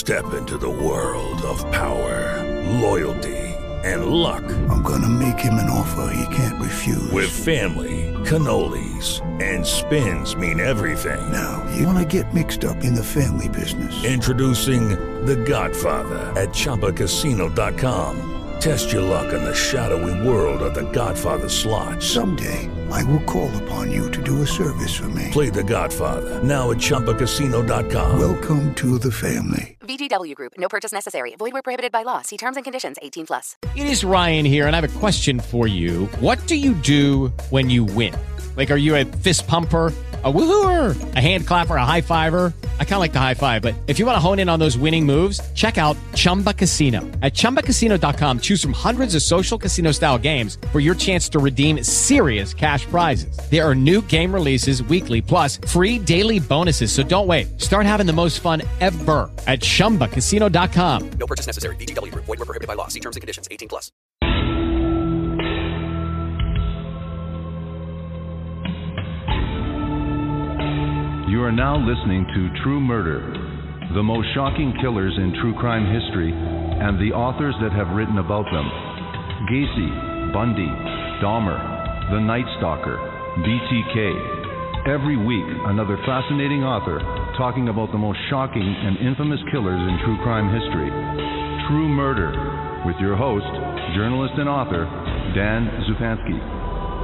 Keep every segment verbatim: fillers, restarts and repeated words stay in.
Step into the world of power, loyalty, and luck. I'm gonna make him an offer he can't refuse. With family, cannolis, and spins mean everything. Now, you wanna get mixed up in the family business. Introducing The Godfather at Chumba Casino dot com. Test your luck in the shadowy world of The Godfather slot. Someday, I will call upon you to do a service for me. Play The Godfather, now at Chumba Casino dot com. Welcome to the family. V G W Group. No purchase necessary. Void where prohibited by law. See terms and conditions. eighteen plus. It is Ryan here, and I have a question for you. What do you do when you win? Like, are you a fist pumper, a woohooer, a hand clapper, a high fiver? I kind of like the high five, but if you want to hone in on those winning moves, check out Chumba Casino. At Chumba Casino dot com, choose from hundreds of social casino-style games for your chance to redeem serious cash prizes. There are new game releases weekly, plus free daily bonuses. So don't wait. Start having the most fun ever at Chumba Casino dot com. No purchase necessary. V G W Group. Void where prohibited by law. See terms and conditions. eighteen plus. You are now listening to True Murder, the most shocking killers in true crime history, and the authors that have written about them. Gacy, Bundy, Dahmer, The Night Stalker, B T K. Every week, another fascinating author talking about the most shocking and infamous killers in true crime history. True Murder, with your host, journalist and author, Dan Zupansky.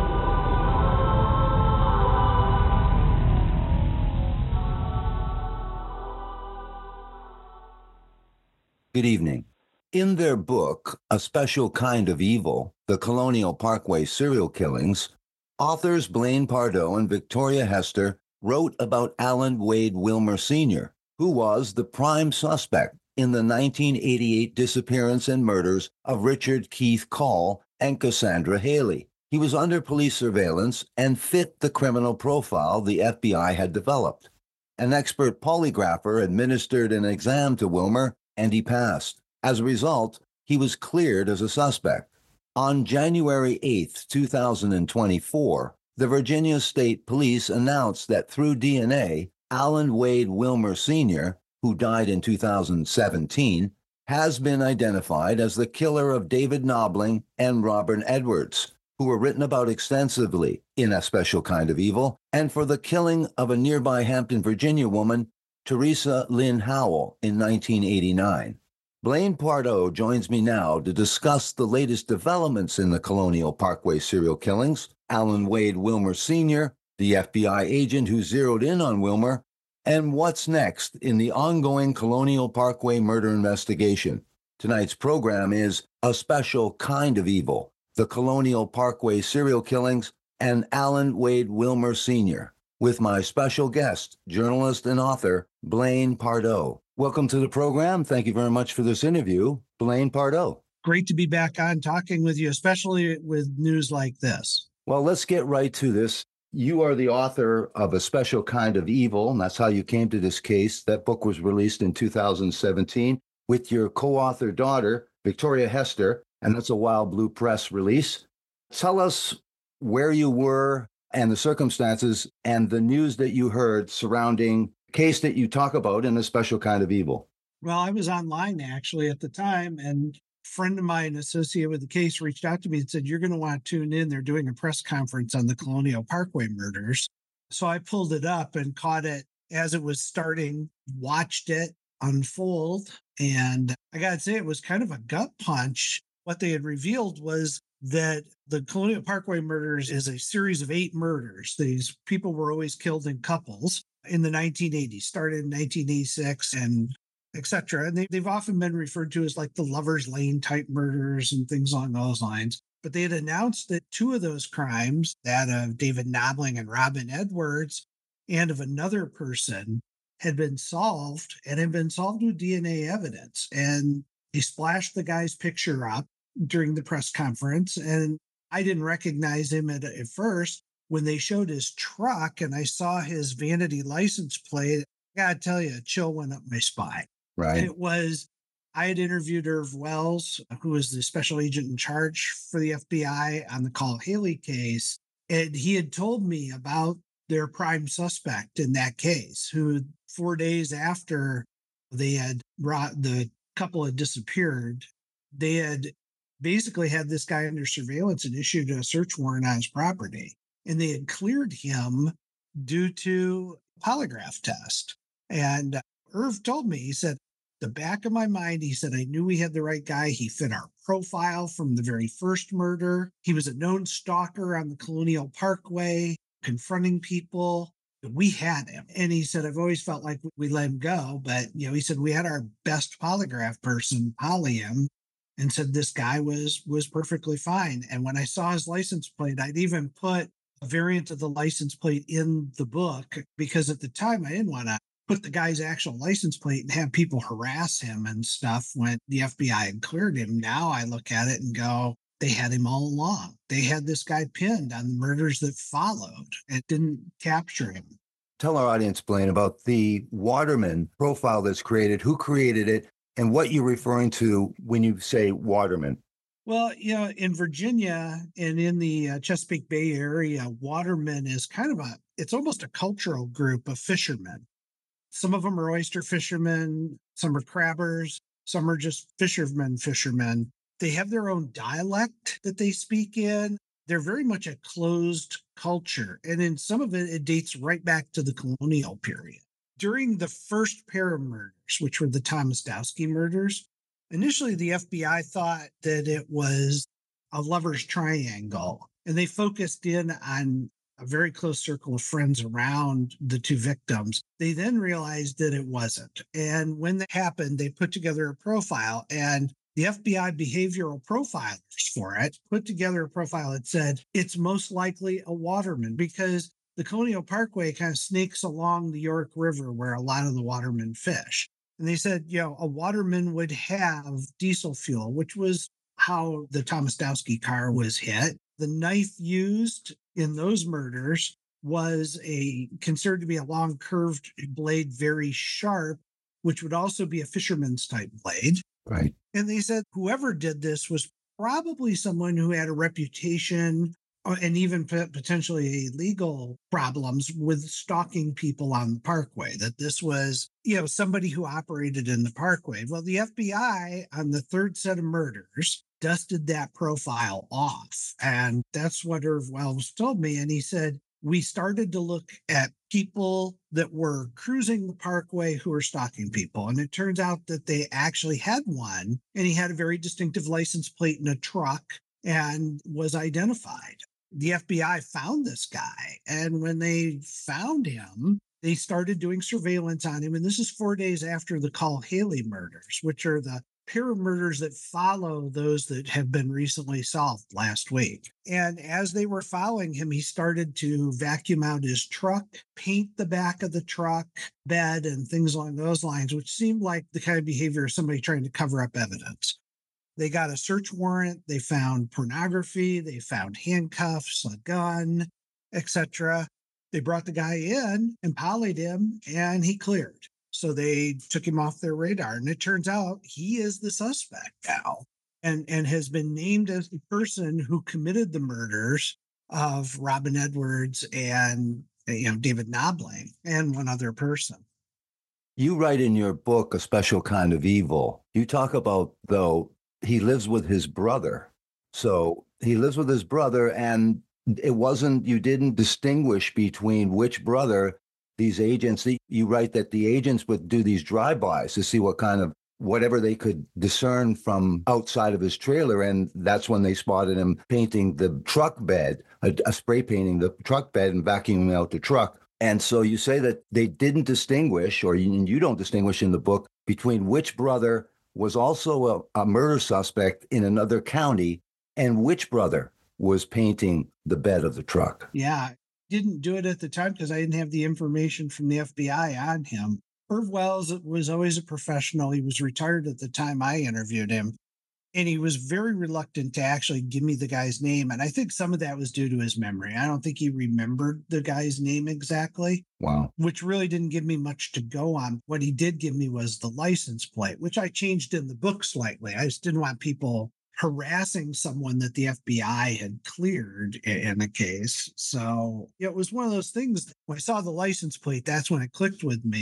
Good evening. In their book, A Special Kind of Evil, The Colonial Parkway Serial Killings, authors Blaine Pardoe and Victoria Hester wrote about Alan Wade Wilmer Senior, who was the prime suspect in the nineteen eighty-eight disappearance and murders of Richard Keith Call and Cassandra Haley. He was under police surveillance and fit the criminal profile the F B I had developed. An expert polygrapher administered an exam to Wilmer, and he passed. As a result, he was cleared as a suspect. On January eighth, two thousand twenty-four, the Virginia State Police announced that through D N A, Alan Wade Wilmer Senior, who died in two thousand seventeen, has been identified as the killer of David Knobling and Robert Edwards, who were written about extensively in A Special Kind of Evil, and for the killing of a nearby Hampton, Virginia woman, Teresa Lynn Howell, in nineteen eighty-nine. Blaine Pardoe joins me now to discuss the latest developments in the Colonial Parkway serial killings, Alan Wade Wilmer Senior, the F B I agent who zeroed in on Wilmer, and what's next in the ongoing Colonial Parkway murder investigation. Tonight's program is A Special Kind of Evil, the Colonial Parkway serial killings, and Alan Wade Wilmer Senior, with my special guest, journalist and author, Blaine Pardoe. Welcome to the program. Thank you very much for this interview, Blaine Pardoe. Great to be back on talking with you, especially with news like this. Well, let's get right to this. You are the author of A Special Kind of Evil, and that's how you came to this case. That book was released in two thousand seventeen with your co-author daughter, Victoria Hester, and that's a Wild Blue Press release. Tell us where you were and the circumstances and the news that you heard surrounding the case that you talk about in A Special Kind of Evil. Well, I was online actually at the time, and a friend of mine associated with the case reached out to me and said, you're going to want to tune in. They're doing a press conference on the Colonial Parkway murders. So I pulled it up and caught it as it was starting, watched it unfold. And I got to say, it was kind of a gut punch. What they had revealed was that the Colonial Parkway murders is a series of eight murders. These people were always killed in couples in the nineteen eighties, started in nineteen eighty-six and et cetera. And they, they've often been referred to as like the Lover's Lane type murders and things along those lines. But they had announced that two of those crimes, that of David Knobling and Robin Edwards, and of another person, had been solved and had been solved with D N A evidence. And they splashed the guy's picture up during the press conference. And I didn't recognize him at, at first. When they showed his truck and I saw his vanity license plate, I gotta tell you, a chill went up my spine. Right. It was, I had interviewed Irv Wells, who was the special agent in charge for the F B I on the Call Haley case. And he had told me about their prime suspect in that case, who four days after They had brought the couple had disappeared. They had basically had this guy under surveillance and issued a search warrant on his property. And they had cleared him due to polygraph test. And Irv told me, he said, the back of my mind, he said, I knew we had the right guy. He fit our profile from the very first murder. He was a known stalker on the Colonial Parkway, confronting people. We had him. And he said, I've always felt like we let him go. But, you know, he said, we had our best polygraph person poly him and said this guy was was perfectly fine. And when I saw his license plate, I'd even put a variant of the license plate in the book because at the time I didn't want to put the guy's actual license plate and have people harass him and stuff when the F B I had cleared him. Now I look at it and go, they had him all along. They had this guy pinned on the murders that followed and didn't capture him. Tell our audience, Blaine, about the Waterman profile that's created, who created it, and what you're referring to when you say Waterman. Well, you know, in Virginia and in the uh, Chesapeake Bay area, Waterman is kind of a, it's almost a cultural group of fishermen. Some of them are oyster fishermen, some are crabbers, some are just fishermen, fishermen. They have their own dialect that they speak in. They're very much a closed culture. And in some of it, it dates right back to the colonial period. During the first pair of murders, which were the Tomasztowski murders, initially the F B I thought that it was a lover's triangle. And they focused in on a very close circle of friends around the two victims. They then realized that it wasn't. And when that happened, they put together a profile, and the F B I behavioral profilers for it put together a profile that said it's most likely a waterman because the Colonial Parkway kind of snakes along the York River where a lot of the watermen fish. And they said, you know, a waterman would have diesel fuel, which was how the Tomasztowski car was hit. The knife used in those murders was a considered to be a long curved blade, very sharp, which would also be a fisherman's type blade. Right. And they said whoever did this was probably someone who had a reputation and even potentially legal problems with stalking people on the Parkway, that this was, you know, somebody who operated in the Parkway. Well, the F B I on the third set of murders dusted that profile off. And that's what Irv Wells told me. And he said, we started to look at people that were cruising the Parkway who were stalking people. And it turns out that they actually had one, and he had a very distinctive license plate in a truck and was identified. The F B I found this guy. And when they found him, they started doing surveillance on him. And this is four days after the Call Haley murders, which are the pair of murders that follow those that have been recently solved last week. And as they were following him, he started to vacuum out his truck, paint the back of the truck bed and things along those lines, which seemed like the kind of behavior of somebody trying to cover up evidence. They got a search warrant. They found pornography. They found handcuffs, a gun, et cetera. They brought the guy in and polyed him, and he cleared. So they took him off their radar. And it turns out he is the suspect now and, and has been named as the person who committed the murders of Robin Edwards and, you know, David Knobling and one other person. You write in your book, A Special Kind of Evil. You talk about, though, he lives with his brother. So he lives with his brother, and it wasn't, you didn't distinguish between which brother. These agents, you write that the agents would do these drive-bys to see what kind of, whatever they could discern from outside of his trailer. And that's when they spotted him painting the truck bed, a, a spray painting the truck bed and vacuuming out the truck. And so you say that they didn't distinguish, or you, you don't distinguish in the book, between which brother was also a, a murder suspect in another county and which brother was painting the bed of the truck. Yeah. Didn't do it at the time because I didn't have the information from the F B I on him. Irv Wells was always a professional. He was retired at the time I interviewed him, and he was very reluctant to actually give me the guy's name. And I think some of that was due to his memory. I don't think he remembered the guy's name exactly. Wow. Which really didn't give me much to go on. What he did give me was the license plate, which I changed in the book slightly. I just didn't want people harassing someone that the F B I had cleared in a case. So it was one of those things. When I saw the license plate, that's when it clicked with me.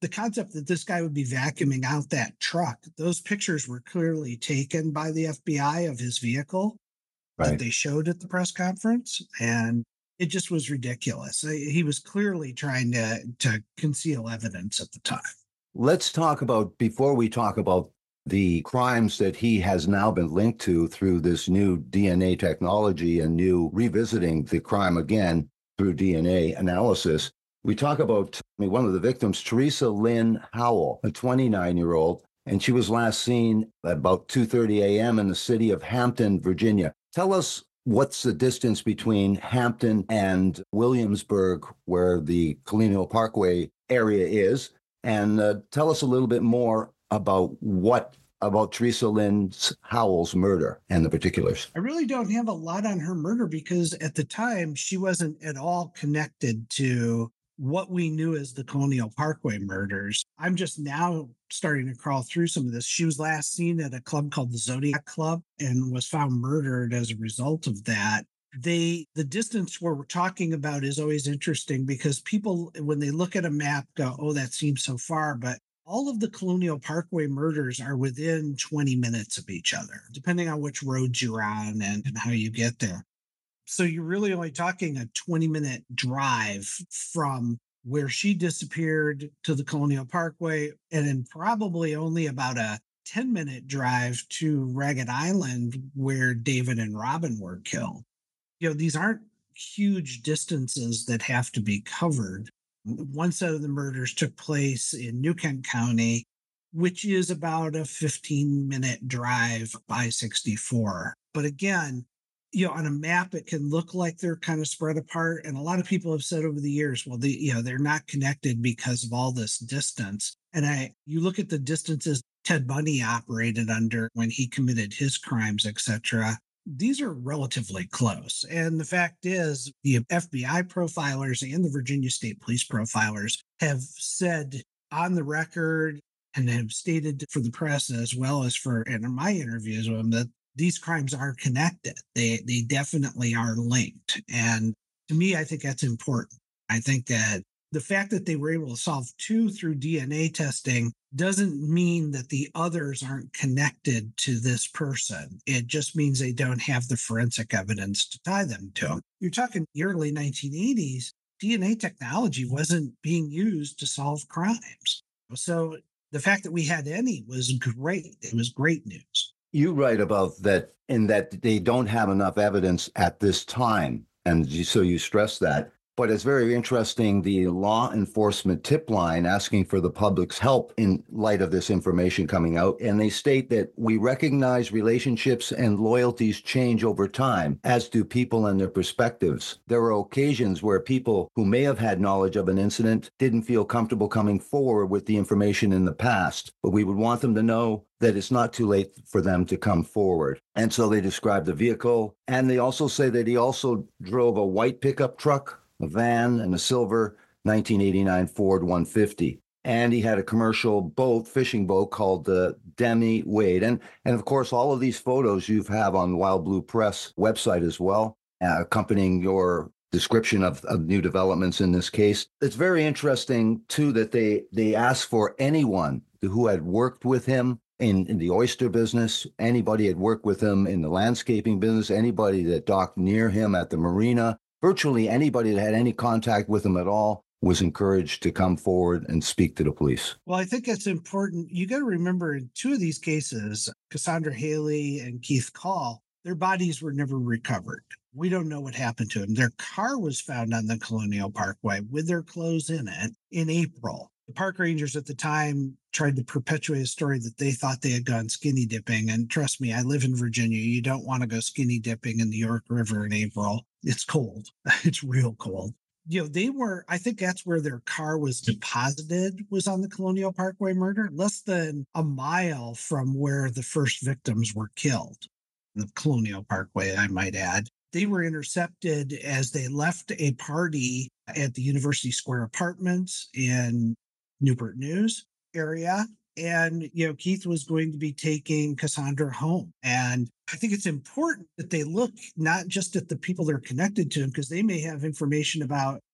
the concept that this guy would be vacuuming out that truck, those pictures were clearly taken by the F B I of his vehicle Right. that they showed at the press conference. And it just was ridiculous. He was clearly trying to, to conceal evidence at the time. Let's talk about, before we talk about the crimes that he has now been linked to through this new D N A technology and new revisiting the crime again through D N A analysis. We talk about I mean, one of the victims, Teresa Lynn Howell, a twenty-nine-year-old, and she was last seen at about two thirty a.m. in the city of Hampton, Virginia. Tell us what's the distance between Hampton and Williamsburg, where the Colonial Parkway area is, and uh, tell us a little bit more about what about Teresa Lynn Howell's murder and the particulars. I really don't have a lot on her murder because at the time she wasn't at all connected to what we knew as the Colonial Parkway murders. I'm just now starting to crawl through some of this. She was last seen at a club called the Zodiac Club and was found murdered as a result of that. They, the distance where we're talking about is always interesting because people, when they look at a map, go, oh, that seems so far. But all of the Colonial Parkway murders are within twenty minutes of each other, depending on which roads you're on and, and how you get there. So you're really only talking a twenty minute drive from where she disappeared to the Colonial Parkway, and then probably only about a ten minute drive to Ragged Island where David and Robin were killed. You know, these aren't huge distances that have to be covered. One set of the murders took place in New Kent County, which is about a fifteen minute drive by sixty-four. But again, you know, on a map, it can look like they're kind of spread apart. And a lot of people have said over the years, well, they, you know, they're not connected because of all this distance. And I, you look at the distances Ted Bundy operated under when he committed his crimes, et cetera. These are relatively close. And the fact is, the F B I profilers and the Virginia State Police profilers have said on the record and have stated for the press as well as for in my interviews with them that these crimes are connected. They they definitely are linked. And to me, I think that's important. I think that the fact that they were able to solve two through D N A testing doesn't mean that the others aren't connected to this person. It just means they don't have the forensic evidence to tie them to them. You're talking the early nineteen eighties, D N A technology wasn't being used to solve crimes. So the fact that we had any was great. It was great news. You write about that in that they don't have enough evidence at this time. And so you stress that. But it's very interesting, the law enforcement tip line asking for the public's help in light of this information coming out. And they state that we recognize relationships and loyalties change over time, as do people and their perspectives. There are occasions where people who may have had knowledge of an incident didn't feel comfortable coming forward with the information in the past, but we would want them to know that it's not too late for them to come forward. And so they describe the vehicle. And they also say that he also drove a white pickup truck, a van, and a silver nineteen eighty-nine Ford one fifty. And he had a commercial boat, fishing boat called the Demi Wade. And, and of course, all of these photos you have on Wild Blue Press website as well, uh, accompanying your description of, of new developments in this case. It's very interesting, too, that they, they asked for anyone who had worked with him in, in the oyster business, anybody had worked with him in the landscaping business, anybody that docked near him at the marina. Virtually anybody that had any contact with him at all was encouraged to come forward and speak to the police. Well, I think it's important. You got to remember in two of these cases, Cassandra Haley and Keith Call, their bodies were never recovered. We don't know what happened to them. Their car was found on the Colonial Parkway with their clothes in it in April. The park rangers at the time tried to perpetuate a story that they thought they had gone skinny dipping. And trust me, I live in Virginia. You don't want to go skinny dipping in the York River in April. It's cold. It's real cold. You know, they were, I think that's where their car was deposited, was on the Colonial Parkway murder, less than a mile from where the first victims were killed. The Colonial Parkway, I might add. They were intercepted as they left a party at the University Square Apartments in Newport News area. And, you know, Keith was going to be taking Cassandra home. And I think it's important that they look not just at the people that are connected to him, because they may have information about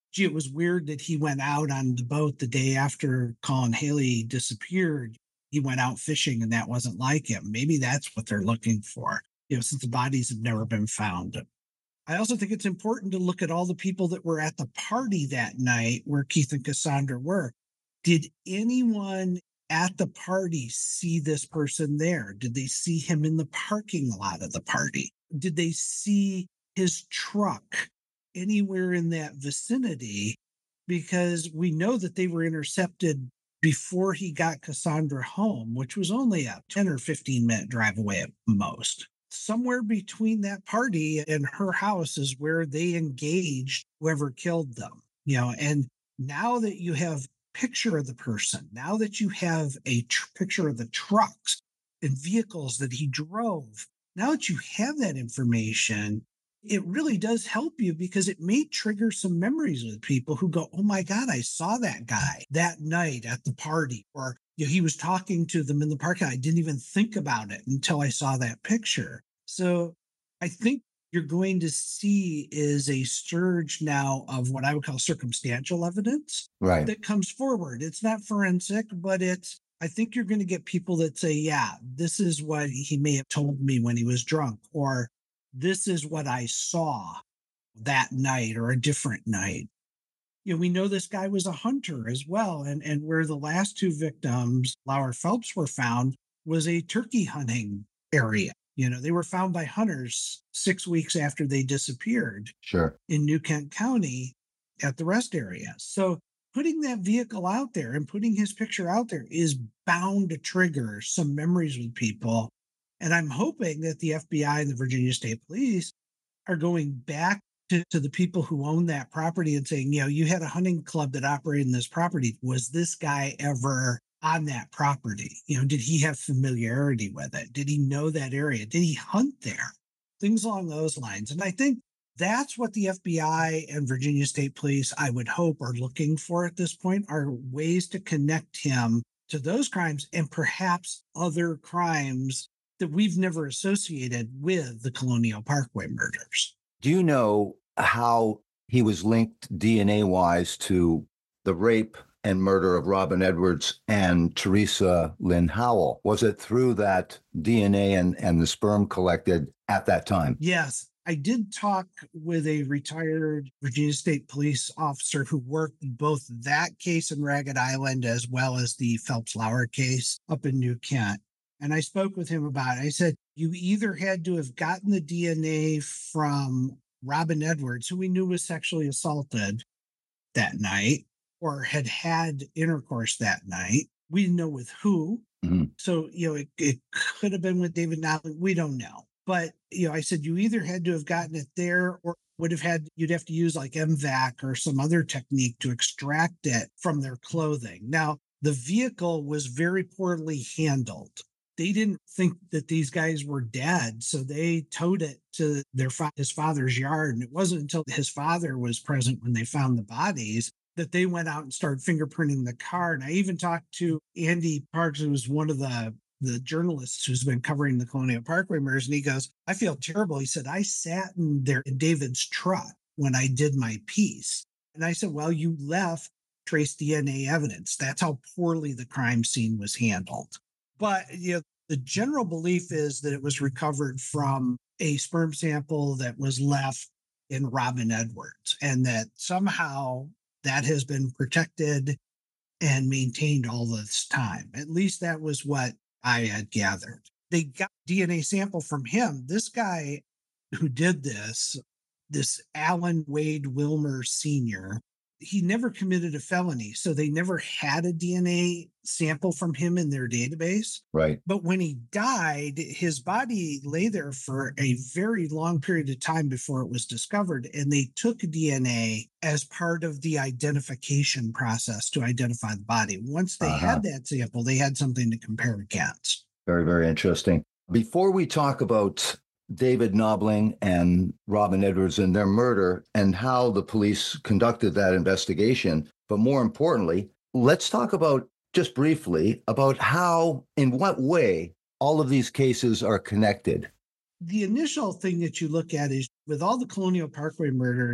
gee, it was weird that he went out on the boat the day after Colin Haley disappeared. He went out fishing and that wasn't like him. Maybe that's what they're looking for, you know, since the bodies have never been found. I also think it's important to look at all the people that were at the party that night where Keith and Cassandra were. Did anyone at the party see this person there? Did they see him in the parking lot of the party? Did they see his truck anywhere in that vicinity? Because we know that they were intercepted before he got Cassandra home, which was only a ten or fifteen minute drive away at most. Somewhere between that party and her house is where they engaged whoever killed them, you know, and now that you have picture of the person, now that you have a tr- picture of the trucks and vehicles that he drove, now that you have that information, it really does help you because it may trigger some memories with people who go, oh my God, I saw that guy that night at the party, or you know, he was talking to them in the parking lot. I didn't even think about it until I saw that picture. So I think you're going to see is a surge now of what I would call circumstantial evidence Right. that comes forward. It's not forensic, but it's, I think you're going to get people that say, yeah, this is what he may have told me when he was drunk, or this is what I saw that night or a different night. You know, we know this guy was a hunter as well. And, and where the last two victims, Lauer Phelps, were found was a turkey hunting area. You know, they were found by hunters six weeks after they disappeared. Sure. In New Kent County at the rest area. So putting that vehicle out there and putting his picture out there is bound to trigger some memories with people. And I'm hoping that the F B I and the Virginia State Police are going back to, to the people who own that property and saying, you know, you had a hunting club that operated in this property. Was this guy ever on that property? You know, did he have familiarity with it? Did he know that area? Did he hunt there? Things along those lines. And I think that's what the F B I and Virginia State Police, I would hope, are looking for at this point, are ways to connect him to those crimes and perhaps other crimes that we've never associated with the Colonial Parkway murders. Do you know how he was linked D N A-wise to the rape and murder of Robin Edwards and Teresa Lynn Howell? Was it through that D N A and, and the sperm collected at that time? Yes. I did talk with a retired Virginia State Police officer who worked both that case in Ragged Island as well as the Phelps Lauer case up in New Kent. And I spoke with him about it. I said, you either had to have gotten the D N A from Robin Edwards, who we knew was sexually assaulted that night, or had had intercourse that night. We didn't know with who. Mm-hmm. So, you know, it, it could have been with David Nodling. We don't know. But, you know, I said, you either had to have gotten it there or would have had, you'd have to use like M VAC or some other technique to extract it from their clothing. Now, the vehicle was very poorly handled. They didn't think that these guys were dead, so they towed it to their fa- his father's yard. And it wasn't until his father was present when they found the bodies that they went out and started fingerprinting the car. And I even talked to Andy Parks, who was one of the, the journalists who's been covering the Colonial Parkway murders. And he goes, I feel terrible. He said, I sat in there in David's truck when I did my piece. And I said, well, you left trace D N A evidence. That's how poorly the crime scene was handled. But, you know, the general belief is that it was recovered from a sperm sample that was left in Robin Edwards, and that somehow that has been protected and maintained all this time. At least that was what I had gathered. They got D N A sample from him. This guy who did this, this Alan Wade Wilmer Senior, he never committed a felony, so they never had a D N A sample from him in their database. Right. But when he died, his body lay there for a very long period of time before it was discovered, and they took D N A as part of the identification process to identify the body. Once they Uh-huh. had that sample, they had something to compare against. Very, very interesting. Before we talk about David Nodling and Robin Edwards and their murder and how the police conducted that investigation, but more importantly, let's talk about just briefly about how, in what way, all of these cases are connected. The initial thing that you look at is with all the Colonial Parkway murders,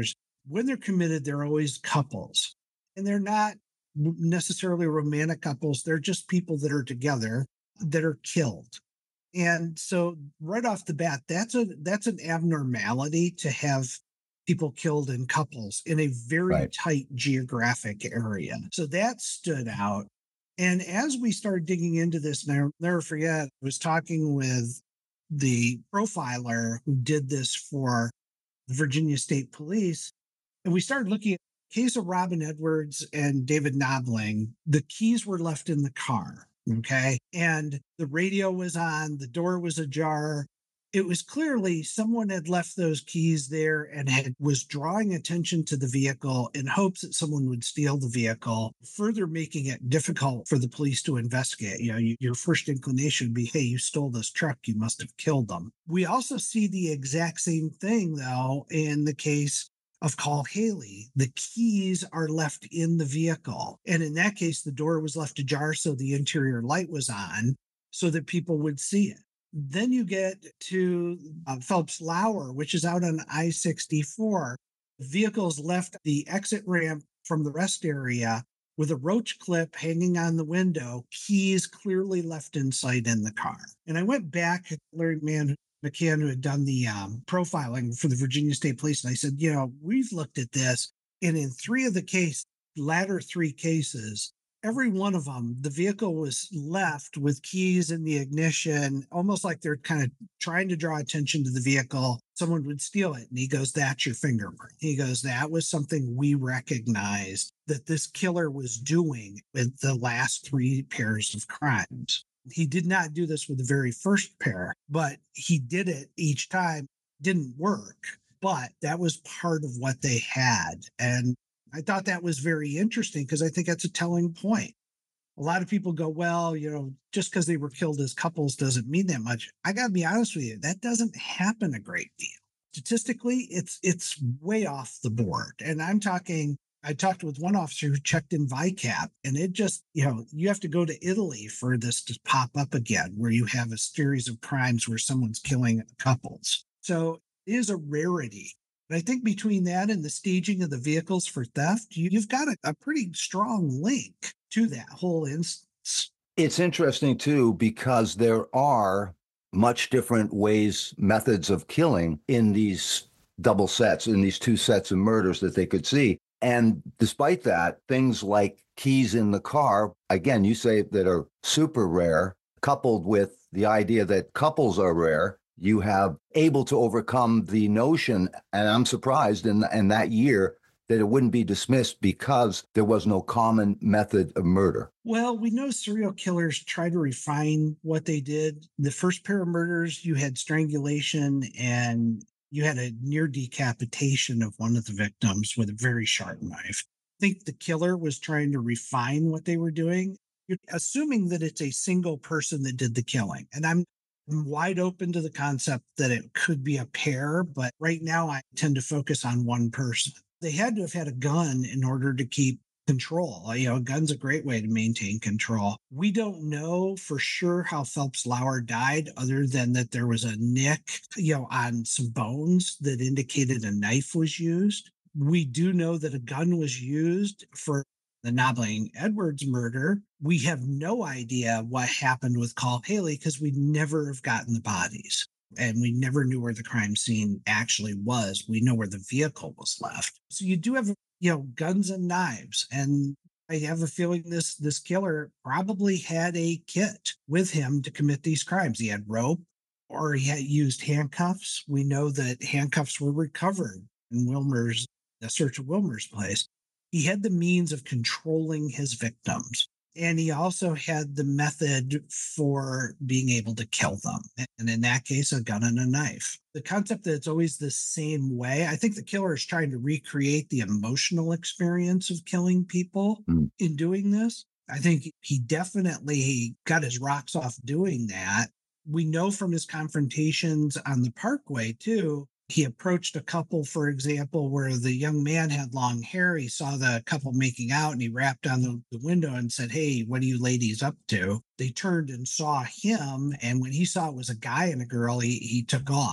when they're committed, they're always couples. And they're not necessarily romantic couples. They're just people that are together that are killed. And so right off the bat, that's a that's an abnormality to have people killed in couples in a very Right. tight geographic area. So that stood out. And as we started digging into this, and I'll never forget, I was talking with the profiler who did this for the Virginia State Police, and we started looking at the case of Robin Edwards and David Knobling. The keys were left in the car, okay? And the radio was on, the door was ajar. It was clearly someone had left those keys there and had was drawing attention to the vehicle in hopes that someone would steal the vehicle, further making it difficult for the police to investigate. You know, you, your first inclination would be, hey, you stole this truck, you must have killed them. We also see the exact same thing, though, in the case of Call Haley. The keys are left in the vehicle. And in that case, the door was left ajar so the interior light was on so that people would see it. Then you get to uh, Phelps Lauer, which is out on I sixty-four. Vehicles left the exit ramp from the rest area with a roach clip hanging on the window, keys clearly left in sight in the car. And I went back to Larry Man, McCann, who had done the um, profiling for the Virginia State Police, and I said, you know, we've looked at this, and in three of the case, latter three cases, every one of them, the vehicle was left with keys in the ignition, almost like they're kind of trying to draw attention to the vehicle. Someone would steal it. And he goes, that's your fingerprint. He goes, that was something we recognized that this killer was doing with the last three pairs of crimes. He did not do this with the very first pair, but he did it each time. Didn't work, but that was part of what they had. And I thought that was very interesting because I think that's a telling point. A lot of people go, well, you know, just because they were killed as couples doesn't mean that much. I got to be honest with you, that doesn't happen a great deal. Statistically, it's it's way off the board. And I'm talking, I talked with one officer who checked in V I C A P, and it just, you know, you have to go to Italy for this to pop up again, where you have a series of crimes where someone's killing couples. So it is a rarity. But I think between that and the staging of the vehicles for theft, you, you've got a, a pretty strong link to that whole instance. It's interesting, too, because there are much different ways, methods of killing in these double sets, in these two sets of murders that they could see. And despite that, things like keys in the car, again, you say that are super rare, coupled with the idea that couples are rare, you have able to overcome the notion, and I'm surprised in, in that year that it wouldn't be dismissed because there was no common method of murder. Well, we know serial killers try to refine what they did. The first pair of murders, you had strangulation and you had a near decapitation of one of the victims with a very sharp knife. I think the killer was trying to refine what they were doing. You're assuming that it's a single person that did the killing. And I'm I'm wide open to the concept that it could be a pair, but right now I tend to focus on one person. They had to have had a gun in order to keep control. You know, a gun's a great way to maintain control. We don't know for sure how Phelps Lauer died, other than that there was a nick, you know, on some bones that indicated a knife was used. We do know that a gun was used for the Knobling Edwards murder. We have no idea what happened with Call Haley because we never have gotten the bodies. And we never knew where the crime scene actually was. We know where the vehicle was left. So you do have, you know, guns and knives. And I have a feeling this, this killer probably had a kit with him to commit these crimes. He had rope or he had used handcuffs. We know that handcuffs were recovered in Wilmer's, the search of Wilmer's place. He had the means of controlling his victims. And he also had the method for being able to kill them. And in that case, a gun and a knife. The concept that it's always the same way, I think the killer is trying to recreate the emotional experience of killing people mm. in doing this. I think he definitely got his rocks off doing that. We know from his confrontations on the Parkway, too, he approached a couple, for example, where the young man had long hair. He saw the couple making out and he rapped on the, the window and said, "Hey, what are you ladies up to?" They turned and saw him. And when he saw it was a guy and a girl, he, he took off.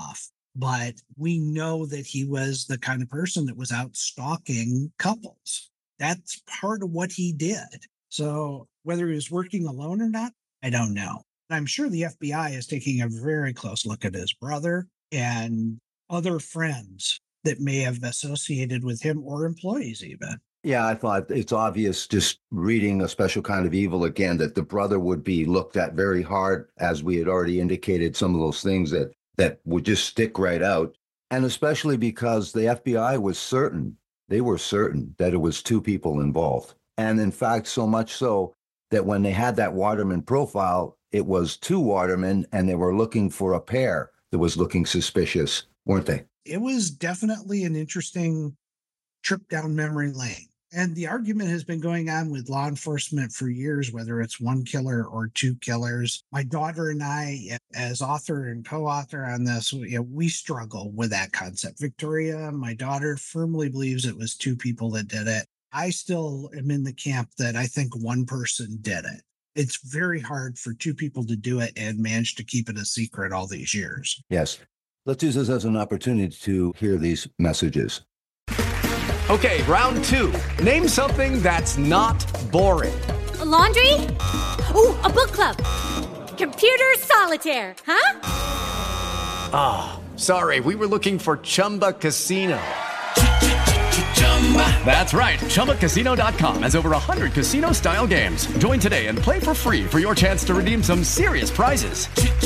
but we know that he was the kind of person that was out stalking couples. That's part of what he did. So whether he was working alone or not, I don't know. I'm sure the F B I is taking a very close look at his brother and other friends that may have associated with him, or employees even. Yeah, I thought it's obvious just reading A Special Kind of Evil again that the brother would be looked at very hard, as we had already indicated, some of those things that, that would just stick right out. And especially because the F B I was certain, they were certain that it was two people involved. And in fact, so much so that when they had that Waterman profile, it was two Waterman, and they were looking for a pair that was looking suspicious, weren't they? It was definitely an interesting trip down memory lane. And the argument has been going on with law enforcement for years, whether it's one killer or two killers. My daughter and I, as author and co-author on this, we, you know, we struggle with that concept. Victoria, my daughter, firmly believes it was two people that did it. I still am in the camp that I think one person did it. It's very hard for two people to do it and manage to keep it a secret all these years. Yes. Let's use this as an opportunity to hear these messages. Okay, round two. Name something that's not boring. A laundry? Ooh, a book club. Computer solitaire, huh? Ah, oh, sorry, we were looking for Chumba Casino. That's right, Chumba Casino dot com has over one hundred casino-style games. Join today and play for free for your chance to redeem some serious prizes.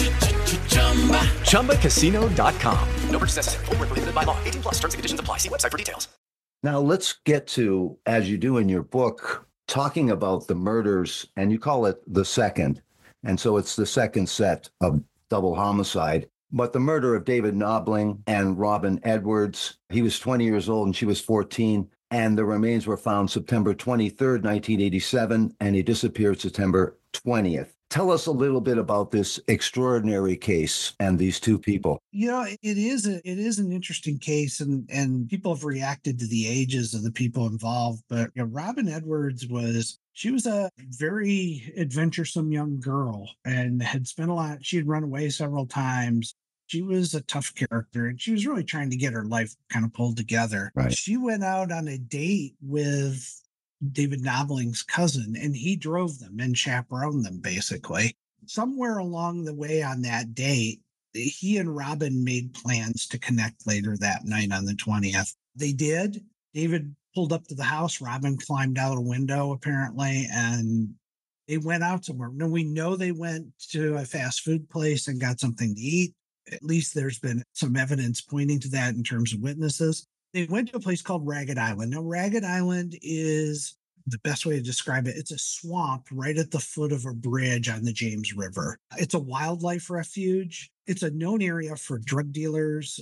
Chumba Casino dot com. No purchase necessary. Void where prohibited by law. eighteen plus terms and conditions apply. See website for details. Now let's get to, as you do in your book, talking about the murders, and you call it the second. And so it's the second set of double homicide. But the murder of David Knobling and Robin Edwards, he was twenty years old and she was fourteen. And the remains were found September twenty-third, nineteen eighty-seven, and he disappeared September twentieth. Tell us a little bit about this extraordinary case and these two people. You know, it is a, it is an interesting case, and, and people have reacted to the ages of the people involved. But you know, Robin Edwards was, she was a very adventuresome young girl and had spent a lot, she had run away several times. She was a tough character, and she was really trying to get her life kind of pulled together. Right. She went out on a date with David Knobling's cousin, and he drove them and chaperoned them, basically. Somewhere along the way on that date, he and Robin made plans to connect later that night on the twentieth. They did. David pulled up to the house. Robin climbed out a window, apparently, and they went out somewhere. Now, we know they went to a fast food place and got something to eat. At least there's been some evidence pointing to that in terms of witnesses. They went to a place called Ragged Island. Now, Ragged Island is the best way to describe it. It's a swamp right at the foot of a bridge on the James River. It's a wildlife refuge. It's a known area for drug dealers,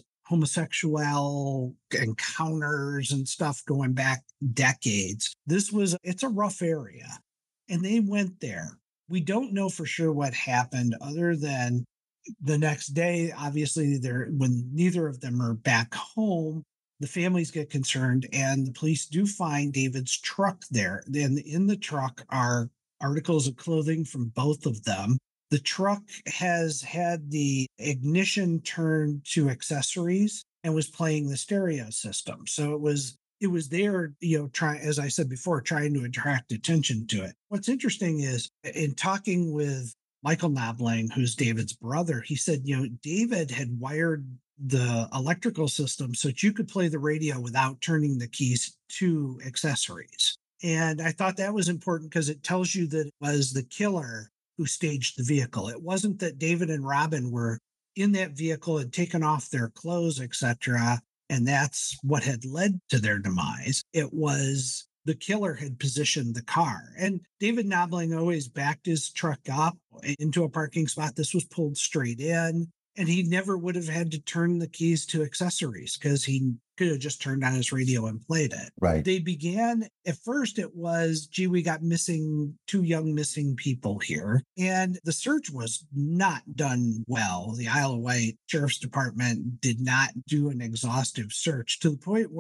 homosexual encounters and stuff going back decades. This was, it's a rough area. And they went there. We don't know for sure what happened other than the next day, obviously, they're, when neither of them are back home, the families get concerned, and the police do find David's truck there. Then in the truck are articles of clothing from both of them. The truck has had the ignition turned to accessories and was playing the stereo system. So it was it was there, you know, try, as I said before, trying to attract attention to it. What's interesting is in talking with Michael Knobling, who's David's brother, he said, you know, David had wired the electrical system so that you could play the radio without turning the keys to accessories. And I thought that was important because it tells you that it was the killer who staged the vehicle. It wasn't that David and Robin were in that vehicle and taken off their clothes, et cetera, and that's what had led to their demise. It was the killer had positioned the car. And David Knobling always backed his truck up into a parking spot. This was pulled straight in. And he never would have had to turn the keys to accessories because he could have just turned on his radio and played it. Right. They began, at first it was, gee, we got missing, two young missing people here. And the search was not done well. The Isle of Wight Sheriff's Department did not do an exhaustive search to the point where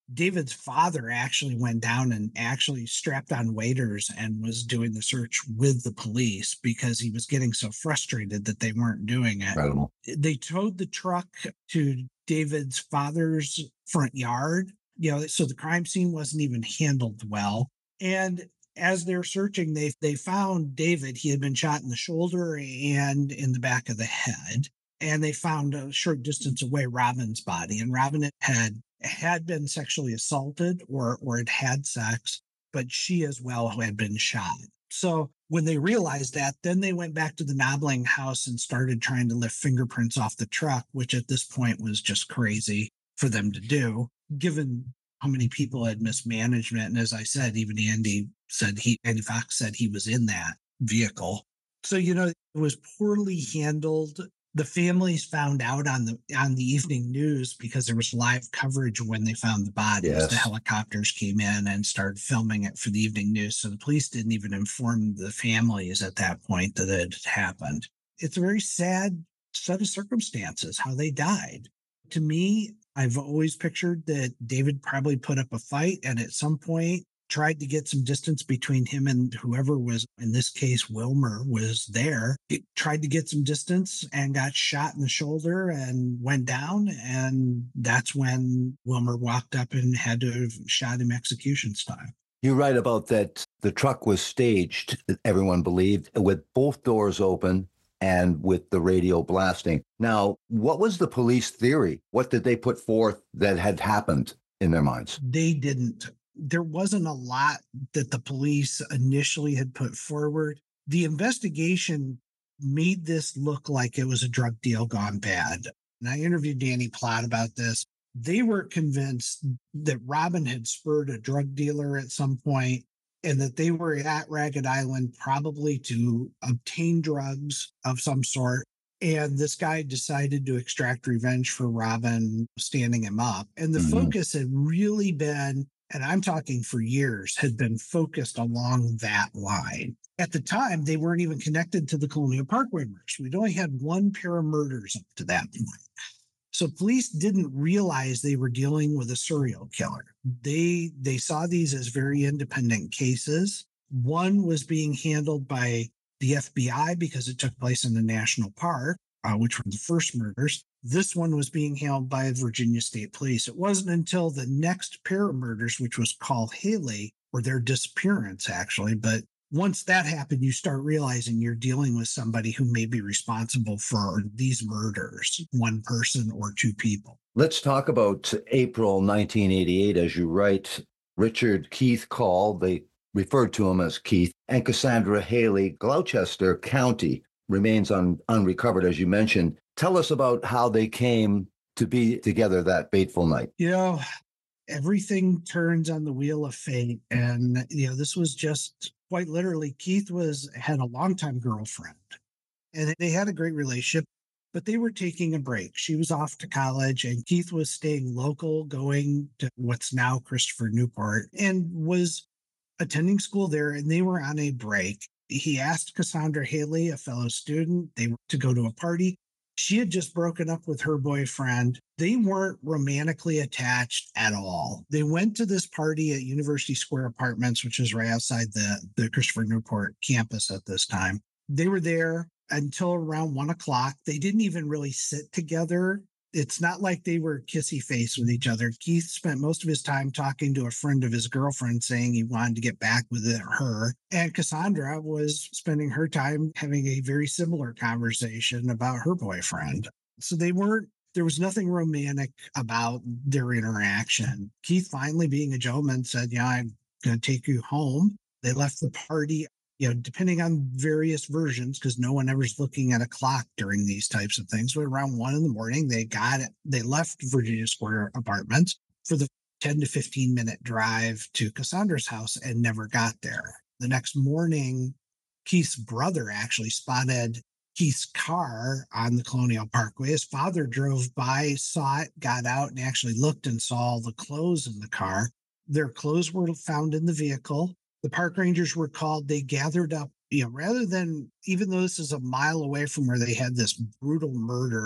David's father actually went down and actually strapped on waiters and was doing the search with the police because he was getting so frustrated that they weren't doing it. Incredible. They towed the truck to David's father's front yard, you know, so the crime scene wasn't even handled well. And as they're searching, they they found David. He had been shot in the shoulder and in the back of the head. And they found a short distance away Robin's body. And Robin had had been sexually assaulted or or had had sex, but she as well had been shot. So when they realized that, then they went back to the Knobling house and started trying to lift fingerprints off the truck, which at this point was just crazy for them to do, given how many people had mismanagement. And as I said, even Andy said he, Andy Fox said he was in that vehicle. So, you know, it was poorly handled. The families found out on the on the evening news because there was live coverage when they found the bodies. Yes. The helicopters came in and started filming it for the evening news. So the police didn't even inform the families at that point that it had happened. It's a very sad set of circumstances, how they died. To me, I've always pictured that David probably put up a fight and at some point tried to get some distance between him and whoever was, in this case, Wilmer was there. He tried to get some distance and got shot in the shoulder and went down. And that's when Wilmer walked up and had to have shot him execution style. You're right about that. The truck was staged, everyone believed, with both doors open and with the radio blasting. Now, what was the police theory? What did they put forth that had happened in their minds? They didn't. There wasn't a lot that the police initially had put forward. The investigation made this look like it was a drug deal gone bad. And I interviewed Danny Plott about this. They were convinced that Robin had spurred a drug dealer at some point and that they were at Ragged Island probably to obtain drugs of some sort. And this guy decided to extract revenge for Robin, standing him up. And the mm-hmm. focus had really been, and I'm talking for years, had been focused along that line. At the time, they weren't even connected to the Colonial Parkway murders. We'd only had one pair of murders up to that point. So police didn't realize they were dealing with a serial killer. They they saw these as very independent cases. One was being handled by the F B I because it took place in a national park, uh, which were the first murders. This one was being handled by Virginia State Police. It wasn't until the next pair of murders, which was called Haley, or their disappearance, actually. But once that happened, you start realizing you're dealing with somebody who may be responsible for these murders, one person or two people. Let's talk about April nineteen eighty-eight. As you write, Richard Keith Call, they referred to him as Keith, and Cassandra Haley, Gloucester County, remains un- unrecovered, as you mentioned. Tell us about how they came to be together that fateful night. You know, everything turns on the wheel of fate. And, you know, this was just quite literally, Keith was had a longtime girlfriend and they had a great relationship, but they were taking a break. She was off to college and Keith was staying local, going to what's now Christopher Newport, and was attending school there, and they were on a break. He asked Cassandra Haley, a fellow student, they were to go to a party. She had just broken up with her boyfriend. They weren't romantically attached at all. They went to this party at University Square Apartments, which is right outside the, the Christopher Newport campus at this time. They were there until around one o'clock. They didn't even really sit together. It's not like they were kissy face with each other. Keith spent most of his time talking to a friend of his girlfriend, saying he wanted to get back with her. And Cassandra was spending her time having a very similar conversation about her boyfriend. So they weren't, there was nothing romantic about their interaction. Keith, finally being a gentleman, said, yeah, I'm going to take you home. They left the party, you know, depending on various versions, because no one ever's looking at a clock during these types of things. But around one in the morning, they got it. They left Virginia Square Apartments for the ten to fifteen minute drive to Cassandra's house and never got there. The next morning, Keith's brother actually spotted Keith's car on the Colonial Parkway. His father drove by, saw it, got out, and actually looked and saw all the clothes in the car. Their clothes were found in the vehicle. The park rangers were called. They gathered up, you know, rather than, even though this is a mile away from where they had this brutal murder,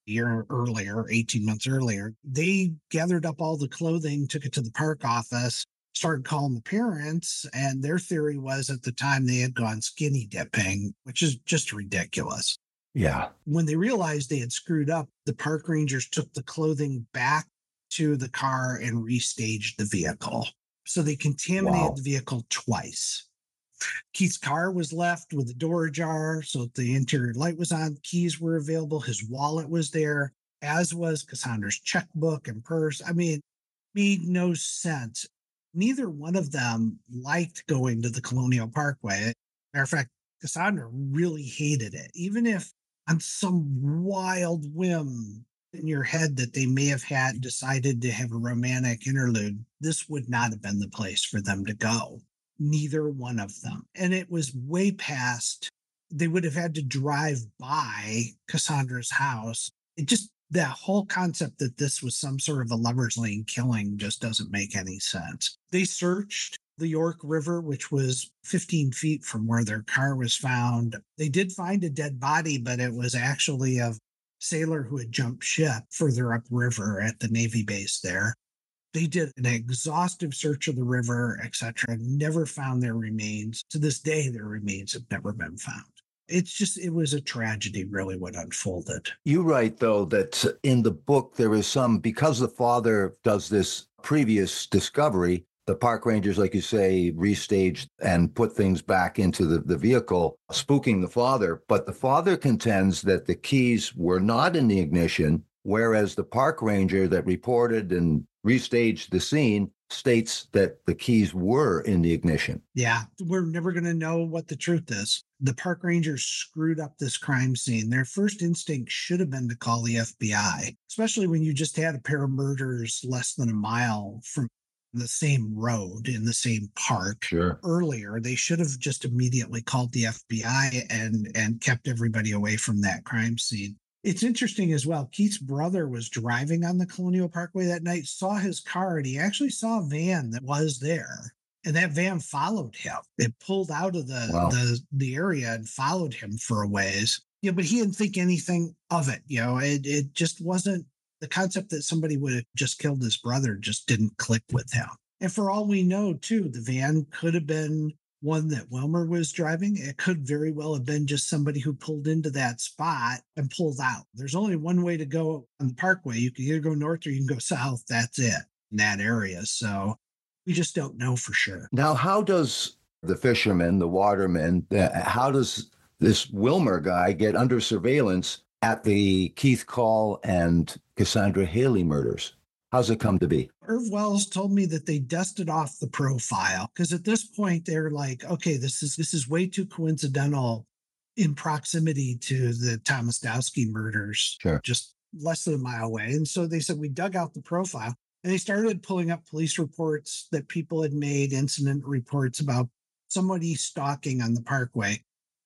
a year earlier, eighteen months earlier. They gathered up all the clothing, took it to the park office, started calling the parents, and their theory was at the time they had gone skinny dipping, which is just ridiculous. Yeah. When they realized they had screwed up, the park rangers took the clothing back to the car and restaged the vehicle. So they contaminated Wow. the vehicle twice. Keith's car was left with the door ajar, so the interior light was on, keys were available, his wallet was there, as was Cassandra's checkbook and purse. I mean, it made no sense. Neither one of them liked going to the Colonial Parkway. Matter of fact, Cassandra really hated it. Even if on some wild whim in your head that they may have had decided to have a romantic interlude, this would not have been the place for them to go. Neither one of them. And it was way past, they would have had to drive by Cassandra's house. It just, that whole concept that this was some sort of a lover's lane killing just doesn't make any sense. They searched the York River, which was fifteen feet from where their car was found. They did find a dead body, but it was actually a sailor who had jumped ship further upriver at the Navy base there. They did an exhaustive search of the river, et cetera, never found their remains. To this day, their remains have never been found. It's just, it was a tragedy, really, what unfolded. You write, though, that in the book there is some, because the father does this previous discovery, the park rangers, like you say, restaged and put things back into the, the vehicle, spooking the father. But the father contends that the keys were not in the ignition, whereas the park ranger that reported and restaged the scene states that the keys were in the ignition. Yeah, we're never going to know what the truth is. The park rangers screwed up this crime scene. Their first instinct should have been to call the F B I, especially when you just had a pair of murders less than a mile from the same road in the same park. Sure. Earlier. They should have just immediately called the F B I and, and kept everybody away from that crime scene. It's interesting as well. Keith's brother was driving on the Colonial Parkway that night, saw his car, and he actually saw a van that was there. And that van followed him. It pulled out of the, Wow. the, the area and followed him for a ways. Yeah, but he didn't think anything of it. You know, it, it just wasn't the concept that somebody would have just killed his brother just didn't click with him. And for all we know, too, the van could have been one that Wilmer was driving. It could very well have been just somebody who pulled into that spot and pulled out. There's only one way to go on the parkway. You can either go north or you can go south. That's it in that area. So we just don't know for sure. Now, how does the fisherman, the waterman, uh, how does this Wilmer guy get under surveillance at the Keith Call and Cassandra Haley murders? How's it come to be? Irv Wells told me that they dusted off the profile because at this point they're like, okay, this is this is way too coincidental in proximity to the Thomas Dowski murders, Sure. just less than a mile away. And so they said, we dug out the profile and they started pulling up police reports that people had made, incident reports about somebody stalking on the parkway.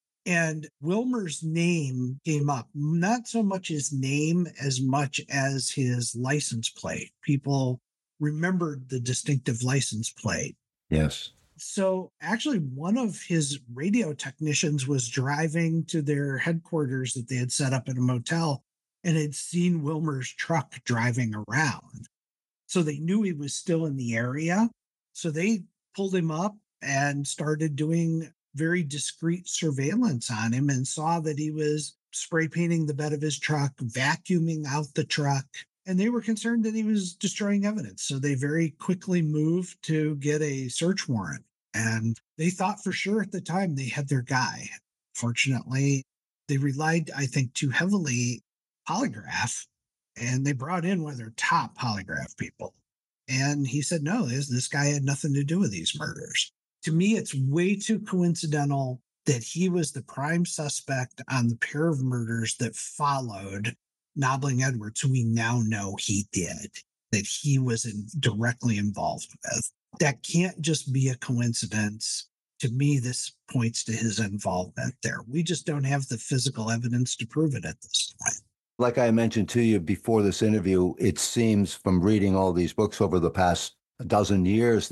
And Wilmer's name came up, not so much his name as much as his license plate. People remembered the distinctive license plate. Yes. So actually, one of his radio technicians was driving to their headquarters that they had set up at a motel and had seen Wilmer's truck driving around. So they knew he was still in the area. So they pulled him up and started doing very discreet surveillance on him and saw that he was spray painting the bed of his truck, vacuuming out the truck, and they were concerned that he was destroying evidence. So they very quickly moved to get a search warrant. And they thought for sure at the time they had their guy. Fortunately, they relied, I think, too heavily polygraph, and they brought in one of their top polygraph people. And he said, no, this, this guy had nothing to do with these murders. To me, it's way too coincidental that he was the prime suspect on the pair of murders that followed Nobbling Edwards, who we now know he did, that he was in, directly involved with. That can't just be a coincidence. To me, this points to his involvement there. We just don't have the physical evidence to prove it at this point. Like I mentioned to you before this interview, it seems from reading all these books over the past dozen years that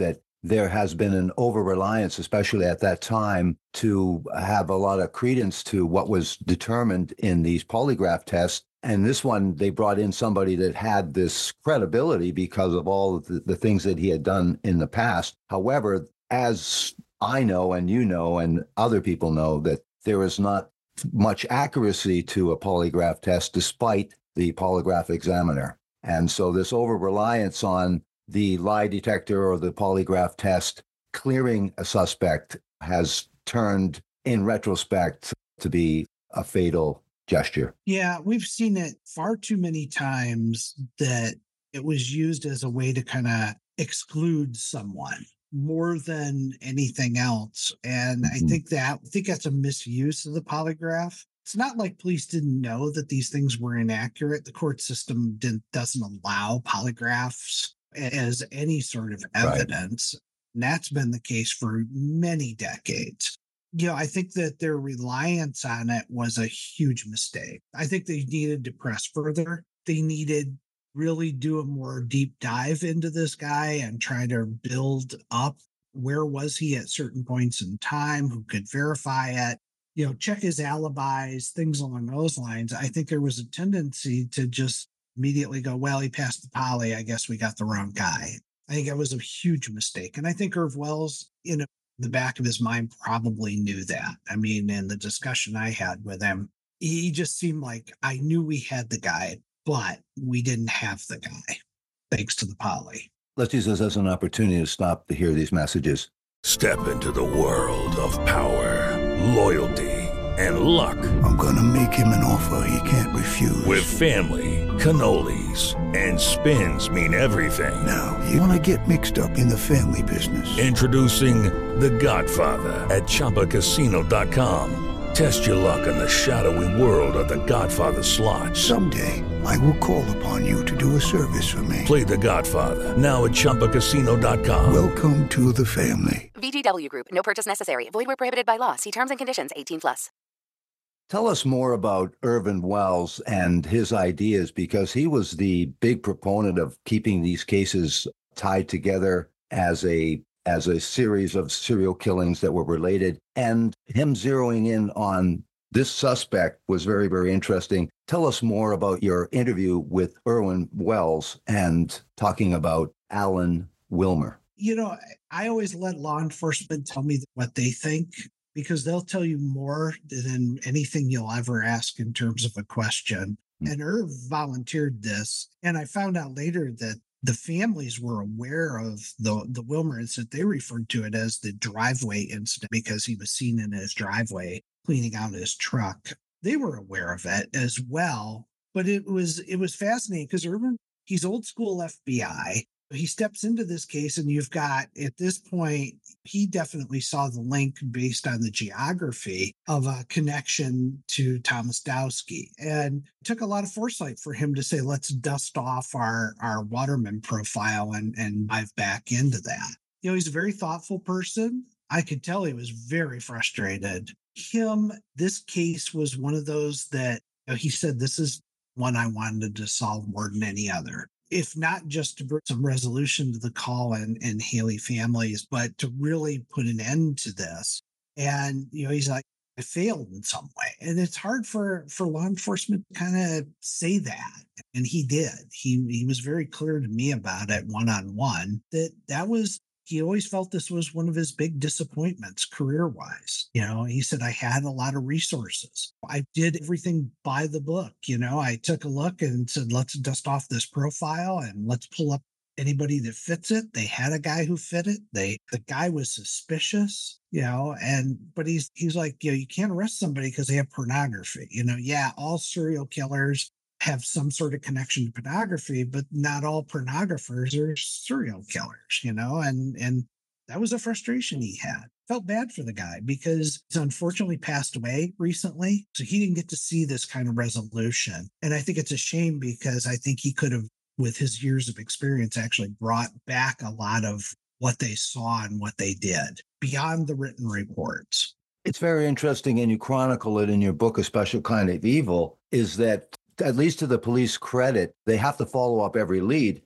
there has been an over-reliance, especially at that time, to have a lot of credence to what was determined in these polygraph tests. And this one, they brought in somebody that had this credibility because of all of the, the things that he had done in the past. However, as I know and you know and other people know, that there is not much accuracy to a polygraph test despite the polygraph examiner. And so this over-reliance on the lie detector or the polygraph test clearing a suspect has turned, in retrospect, to be a fatal gesture. Yeah, we've seen it far too many times that it was used as a way to kind of exclude someone more than anything else. And I think that I think that's a misuse of the polygraph. It's not like police didn't know that these things were inaccurate. The court system didn't, doesn't allow polygraphs as any sort of evidence. Right. And that's been the case for many decades. You know, I think that their reliance on it was a huge mistake. I think they needed to press further. They needed really do a more deep dive into this guy and try to build up where was he at certain points in time, who could verify it, you know, check his alibis, things along those lines. I think there was a tendency to just immediately go, well, he passed the poly, I guess we got the wrong guy. I think that was a huge mistake. And I think Irv Wells, in the back of his mind, probably knew that. I mean, in the discussion I had with him, he just seemed like, I knew we had the guy, but we didn't have the guy, thanks to the poly. Let's use this as an opportunity to stop to hear these messages. Step into the world of power, loyalty, and luck. I'm going to make him an offer he can't refuse. With family, cannolis, and spins mean everything. Now, you want to get mixed up in the family business. Introducing The Godfather at Chumba Casino dot com. Test your luck in the shadowy world of The Godfather slot. Someday, I will call upon you to do a service for me. Play The Godfather now at Chumba Casino dot com. Welcome to the family. V G W Group. No purchase necessary. Void where prohibited by law. See terms and conditions. eighteen plus. Tell us more about Irvin Wells and his ideas, because he was the big proponent of keeping these cases tied together as a as a series of serial killings that were related. And him zeroing in on this suspect was very, very interesting. Tell us more about your interview with Irvin Wells and talking about Alan Wilmer. You know, I always let law enforcement tell me what they think, because they'll tell you more than anything you'll ever ask in terms of a question. Mm-hmm. And Irv volunteered this. And I found out later that the families were aware of the, the Wilmer incident. They referred to it as the driveway incident because he was seen in his driveway cleaning out his truck. They were aware of it as well. But it was it was fascinating because Irvin, he's old school F B I. He steps into this case, and you've got, at this point, he definitely saw the link based on the geography of a connection to Thomas Dowski. And it took a lot of foresight for him to say, let's dust off our, our Waterman profile and, and dive back into that. You know, he's a very thoughtful person. I could tell he was very frustrated. Him, this case was one of those that, you know, he said, this is one I wanted to solve more than any other. If not just to bring some resolution to the Collin and Haley families, but to really put an end to this. And, you know, he's like, I failed in some way. And it's hard for, for law enforcement to kind of say that. And he did. He he was very clear to me about it one-on-one, that that was, he always felt this was one of his big disappointments career-wise. You know, he said, I had a lot of resources. I did everything by the book. You know, I took a look and said, let's dust off this profile and let's pull up anybody that fits it. They had a guy who fit it. They, the guy was suspicious, you know, and, but he's, he's like, you know, you can't arrest somebody because they have pornography. You know, yeah, all serial killers have some sort of connection to pornography, but not all pornographers are serial killers, you know, and, and that was a frustration he had. Felt bad for the guy because he's unfortunately passed away recently. So he didn't get to see this kind of resolution. And I think it's a shame because I think he could have, with his years of experience, actually brought back a lot of what they saw and what they did beyond the written reports. It's very interesting, and you chronicle it in your book, A Special Kind of Evil, is that, at least to the police credit, they have to follow up every lead.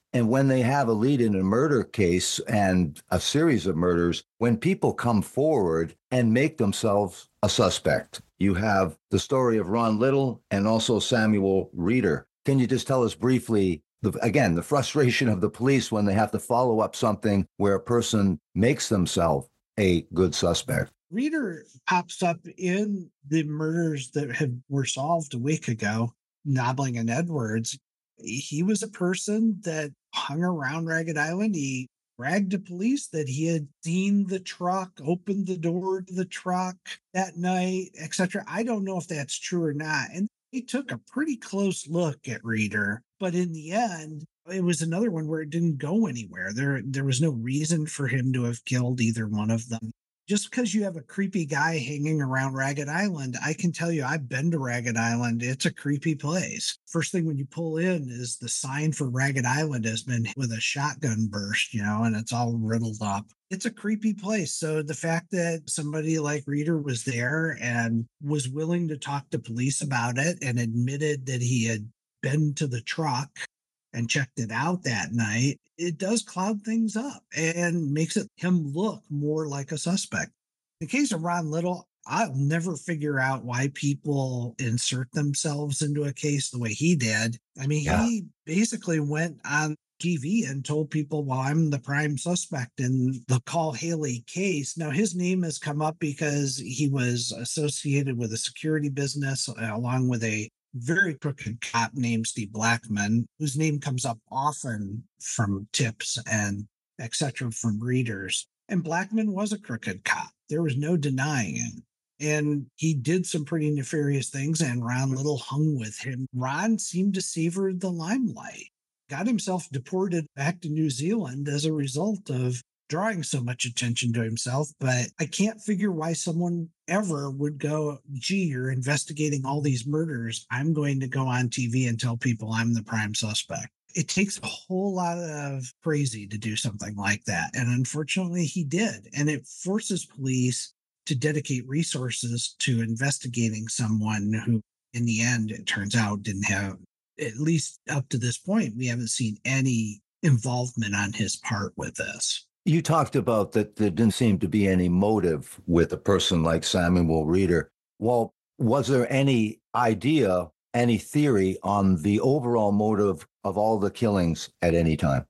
And when they have a lead in a murder case and a series of murders, when people come forward and make themselves a suspect, you have the story of Ron Little and also Samuel Reeder. Can you just tell us briefly, the, again, the frustration of the police when they have to follow up something where a person makes themselves a good suspect? Reeder pops up in the murders that had, were solved a week ago, Nobbling and Edwards. He was a person that hung around Ragged Island. He bragged to police that he had seen the truck, opened the door to the truck that night, et cetera. I don't know if that's true or not. And they took a pretty close look at Reeder. But in the end, it was another one where it didn't go anywhere. There, there was no reason for him to have killed either one of them. Just because you have a creepy guy hanging around Ragged Island, I can tell you, I've been to Ragged Island. It's a creepy place. First thing when you pull in is the sign for Ragged Island has been with a shotgun burst, you know, and it's all riddled up. It's a creepy place. So the fact that somebody like Reeder was there and was willing to talk to police about it and admitted that he had been to the truck and checked it out that night, it does cloud things up and makes it him look more like a suspect. In the case of Ron Little, I'll never figure out why people insert themselves into a case the way he did. I mean, yeah. He basically went on T V and told people, well, I'm the prime suspect in the Call Haley case. Now, his name has come up because he was associated with a security business along with a very crooked cop named Steve Blackman, whose name comes up often from tips and et cetera from readers. And Blackman was a crooked cop. There was no denying it. And he did some pretty nefarious things, and Ron Little hung with him. Ron seemed to savor the limelight, got himself deported back to New Zealand as a result of drawing so much attention to himself. But I can't figure why someone ever would go, gee, you're investigating all these murders. I'm going to go on T V and tell people I'm the prime suspect. It takes a whole lot of crazy to do something like that. And unfortunately, he did. And it forces police to dedicate resources to investigating someone who, in the end, it turns out didn't have, at least up to this point, we haven't seen any involvement on his part with this. You talked about that there didn't seem to be any motive with a person like Samuel Reeder. Well, was there any idea, any theory on the overall motive of all the killings at any time?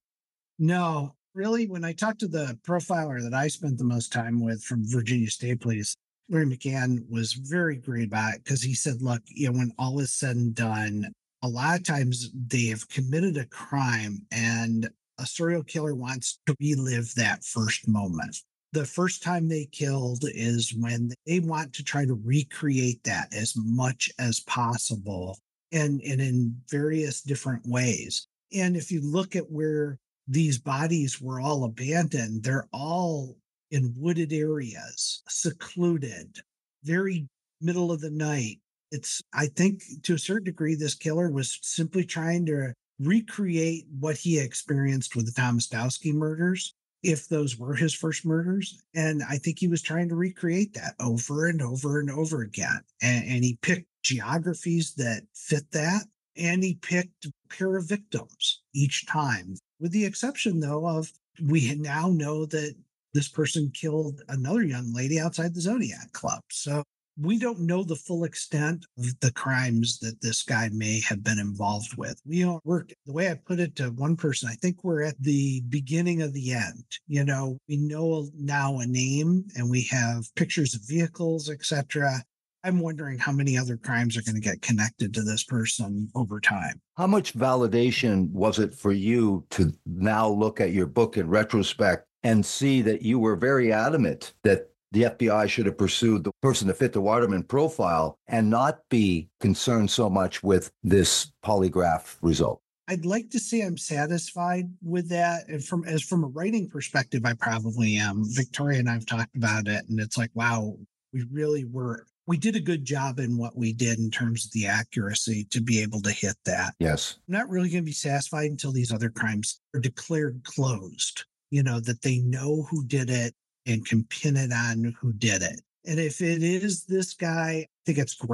No, really. When I talked to the profiler that I spent the most time with from Virginia State Police, Larry McCann was very great about it because he said, look, you know, when all is said and done, a lot of times they have committed a crime and a serial killer wants to relive that first moment. The first time they killed is when they want to try to recreate that as much as possible and, and in various different ways. And if you look at where these bodies were all abandoned, they're all in wooded areas, secluded, very middle of the night. It's, I think to a certain degree, this killer was simply trying to recreate what he experienced with the Thomas Dowski murders, if those were his first murders. And I think he was trying to recreate that over and over and over again. And, and he picked geographies that fit that. And he picked a pair of victims each time, with the exception, though, of we now know that this person killed another young lady outside the Zodiac Club. So we don't know the full extent of the crimes that this guy may have been involved with. We don't work, the way I put it to one person, I think we're at the beginning of the end. You know, we know now a name and we have pictures of vehicles, et cetera. I'm wondering how many other crimes are going to get connected to this person over time. How much validation was it for you to now look at your book in retrospect and see that you were very adamant that the F B I should have pursued the person that fit the Waterman profile and not be concerned so much with this polygraph result? I'd like to say I'm satisfied with that. And from as from a writing perspective, I probably am. Victoria and I've talked about it, and it's like, wow, we really were, we did a good job in what we did in terms of the accuracy to be able to hit that. Yes. I'm not really going to be satisfied until these other crimes are declared closed, you know, that they know who did it and can pin it on who did it. And if it is this guy, I think it's great.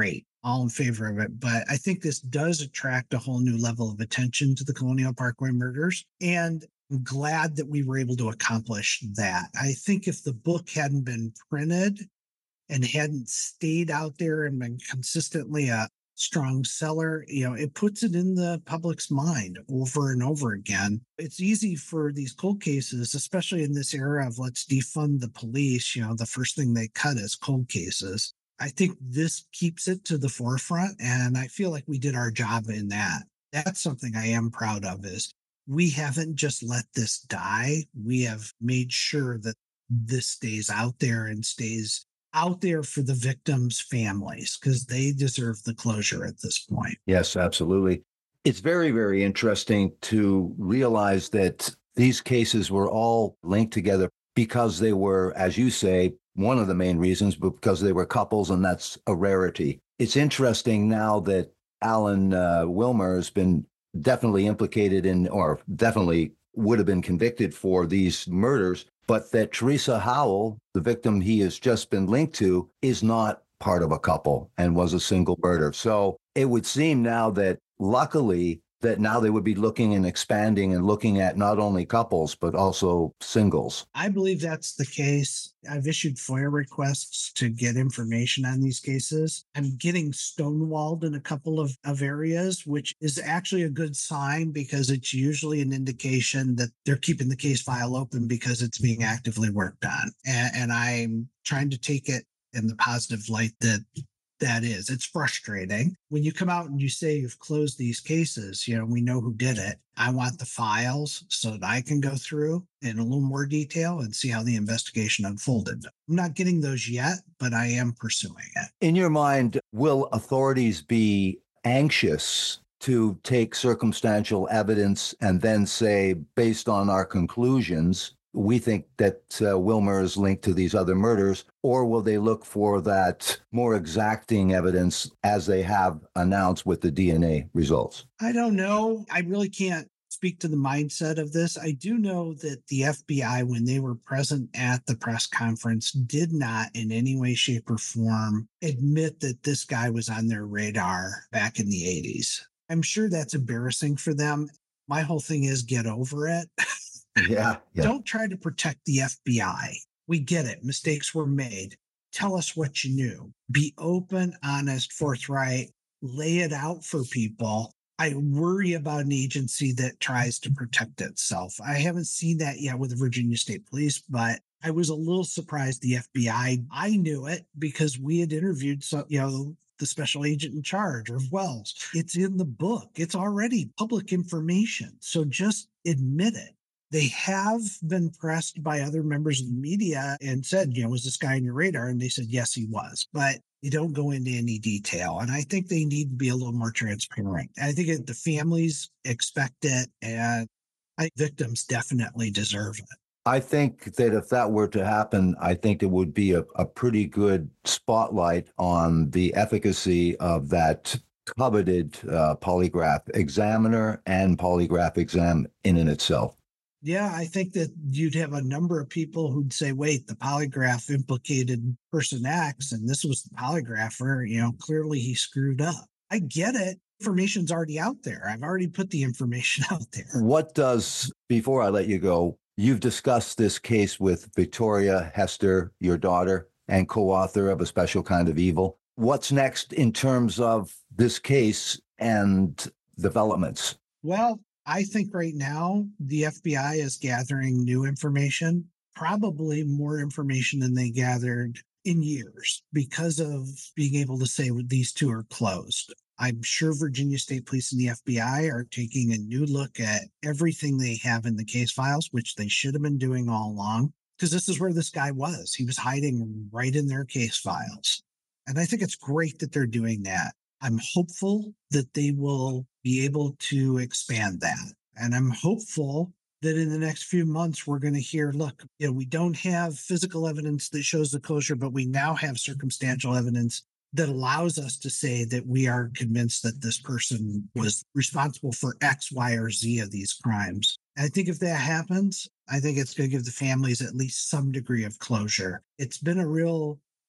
all in favor of it. But I think this does attract a whole new level of attention to the Colonial Parkway murders. And I'm glad that we were able to accomplish that. I think if the book hadn't been printed and hadn't stayed out there and been consistently a strong seller, you know, it puts it in the public's mind over and over again. It's easy for these cold cases, especially in this era of let's defund the police. You know, the first thing they cut is cold cases. I think this keeps it to the forefront, and I feel like we did our job in that. That's something I am proud of, is we haven't just let this die. We have made sure that this stays out there and stays out there for the victims' families, because they deserve the closure at this point. Yes, absolutely. It's very, very interesting to realize that these cases were all linked together because they were, as you say, one of the main reasons, but because they were couples, and that's a rarity. It's interesting now that Alan uh, Wilmer has been definitely implicated in, or definitely would have been convicted for these murders, but that Teresa Howell, the victim he has just been linked to, is not part of a couple and was a single murder. So it would seem now that luckily that now they would be looking and expanding and looking at not only couples, but also singles. I believe that's the case. I've issued FOIA requests to get information on these cases. I'm getting stonewalled in a couple of, of areas, which is actually a good sign, because it's usually an indication that they're keeping the case file open because it's being actively worked on. And, and I'm trying to take it in the positive light that that is. It's frustrating when you come out and you say you've closed these cases. You know, we know who did it. I want the files so that I can go through in a little more detail and see how the investigation unfolded. I'm not getting those yet, but I am pursuing it. In your mind, will authorities be anxious to take circumstantial evidence and then say, based on our conclusions, we think that uh, Wilmer is linked to these other murders? Or will they look for that more exacting evidence as they have announced with the D N A results? I don't know. I really can't speak to the mindset of this. I do know that the F B I, when they were present at the press conference, did not in any way, shape, or form admit that this guy was on their radar back in the eighties. I'm sure that's embarrassing for them. My whole thing is get over it. Yeah, yeah. Don't try to protect the F B I. We get it. Mistakes were made. Tell us what you knew. Be open, honest, forthright. Lay it out for people. I worry about an agency that tries to protect itself. I haven't seen that yet with the Virginia State Police, but I was a little surprised the F B I. I knew it because we had interviewed some, you know, the special agent in charge of Wells. It's in the book. It's already public information. So just admit it. They have been pressed by other members of the media and said, you know, was this guy on your radar? And they said, yes, he was. But they don't go into any detail. And I think they need to be a little more transparent. I think it, the families expect it, and I think victims definitely deserve it. I think that if that were to happen, I think it would be a, a pretty good spotlight on the efficacy of that coveted uh, polygraph examiner and polygraph exam in and itself. Yeah, I think that you'd have a number of people who'd say, wait, the polygraph implicated person X, and this was the polygrapher. You know, clearly he screwed up. I get it. Information's already out there. I've already put the information out there. What does, before I let you go, you've discussed this case with Victoria Hester, your daughter, and co-author of A Special Kind of Evil. What's next in terms of this case and developments? Well, I think right now the F B I is gathering new information, probably more information than they gathered in years, because of being able to say these two are closed. I'm sure Virginia State Police and the F B I are taking a new look at everything they have in the case files, which they should have been doing all along, because this is where this guy was. He was hiding right in their case files. And I think it's great that they're doing that. I'm hopeful that they will be able to expand that. And I'm hopeful that in the next few months, we're going to hear, look, you know, we don't have physical evidence that shows the closure, but we now have circumstantial evidence that allows us to say that we are convinced that this person was responsible for X, Y, or Z of these crimes. I think if that happens, I think it's going to give the families at least some degree of closure. It's been a real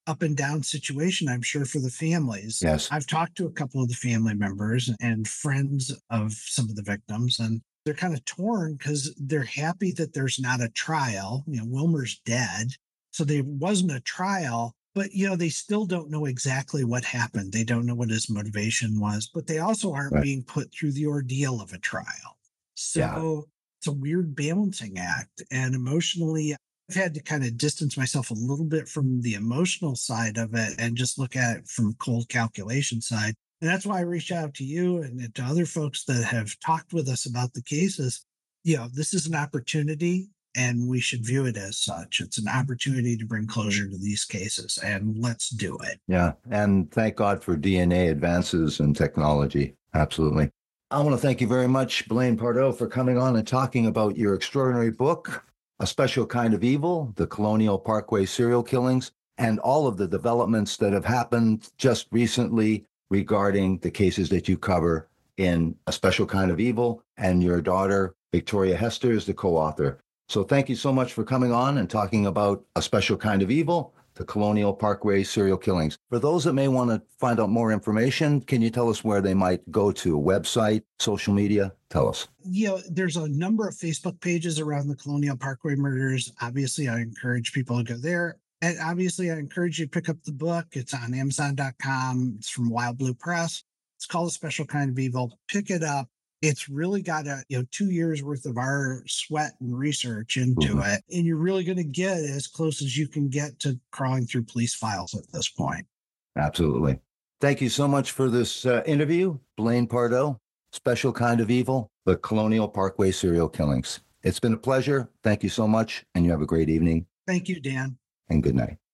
up and down situation, I'm sure, for the families. Yes. I've talked to a couple of the family members and friends of some of the victims, and they're kind of torn because they're happy that there's not a trial. You know, Wilmer's dead, so there wasn't a trial, but, you know, they still don't know exactly what happened. They don't know what his motivation was, but they also aren't Right. being put through the ordeal of a trial. So Yeah. it's a weird balancing act. And emotionally, I've had to kind of distance myself a little bit from the emotional side of it and just look at it from cold calculation side. And that's why I reached out to you and to other folks that have talked with us about the cases. You know, this is an opportunity and we should view it as such. It's an opportunity to bring closure to these cases, and let's do it. Yeah. And thank God for D N A advances in technology. Absolutely. I want to thank you very much, Blaine Pardoe, for coming on and talking about your extraordinary book, A Special Kind of Evil, the Colonial Parkway Serial Killings, and all of the developments that have happened just recently regarding the cases that you cover in A Special Kind of Evil, and your daughter, Victoria Hester, is the co-author. So thank you so much for coming on and talking about A Special Kind of Evil, the Colonial Parkway Serial Killings. For those that may want to find out more information, can you tell us where they might go to? A website, social media? Tell us. You know, there's a number of Facebook pages around the Colonial Parkway murders. Obviously, I encourage people to go there. And obviously, I encourage you to pick up the book. It's on amazon dot com. It's from Wild Blue Press. It's called A Special Kind of Evil. Pick it up. It's really got a, you know, two years worth of our sweat and research into Mhm. it. And you're really going to get as close as you can get to crawling through police files at this point. Absolutely. Thank you so much for this uh, interview, Blaine Pardoe, Special Kind of Evil, the Colonial Parkway Serial Killings. It's been a pleasure. Thank you so much, and you have a great evening, Thank you, Dan. and good night.